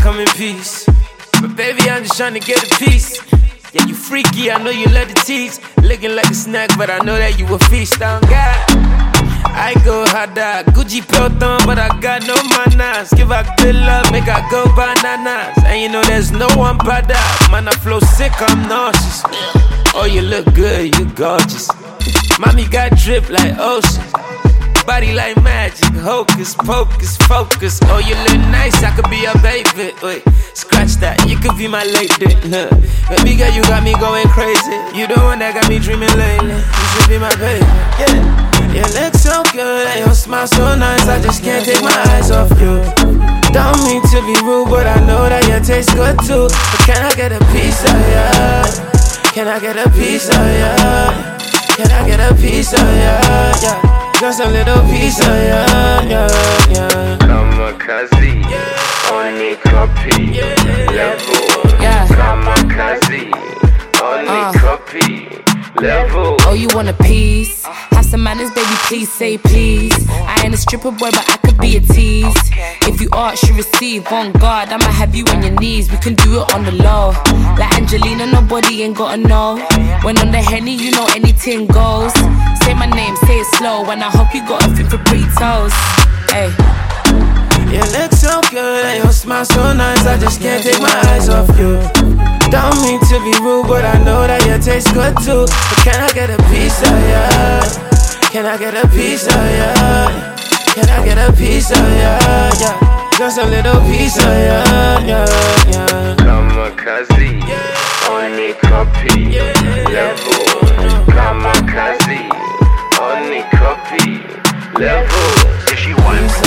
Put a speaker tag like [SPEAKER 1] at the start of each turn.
[SPEAKER 1] come in peace. But baby, I'm just trying to get a piece. Yeah, you freaky, I know you love the tease. Looking like a snack, but I know that you a feast on God. I go harder, Gucci Pelton, but I got no manners. Give her good love, make her go bananas. And you know there's no one better. Man, I flow sick, I'm nauseous. Oh, you look good, you gorgeous. Mommy got drip like ocean. Body like magic, hocus pocus, focus. Oh, you look nice, I could be your baby. Wait, scratch that, you could be my lady. Baby girl, you got me going crazy. You the one that got me dreaming lately. You should be my baby, yeah. You look so good and your smile so nice, I just can't take my eyes off you. Don't mean to be rude, but I know that you taste good too. But can I get a piece of ya? Can I get a piece of ya? Can I get a piece of ya? Yeah. Just a little piece of ya, yeah, yeah.
[SPEAKER 2] Kamikaze, only copy, level. Kamikaze, only copy, level.
[SPEAKER 3] Oh, you want a piece? Have some manners, baby, please say please. I ain't a stripper boy, but I could be a tease. If you ask, you receive. On guard, I'ma have you on your knees. We can do it on the low. Like Angelina, nobody ain't gotta know. When on the Henny, you know anything goes. Say my name, say it slow. And I hope you got a thing for pretty toes. Hey.
[SPEAKER 1] You look so good and your smile so nice, I just can't take my eyes off you. Don't mean to be rude, but I know that you taste good too. But can I get a piece of ya? Can I get a piece of ya? Can I get a piece of ya? Yeah. Just a little piece of ya, yeah, yeah.
[SPEAKER 2] Kamikaze, only copy, level. Kamikaze, only copy, level. If she wants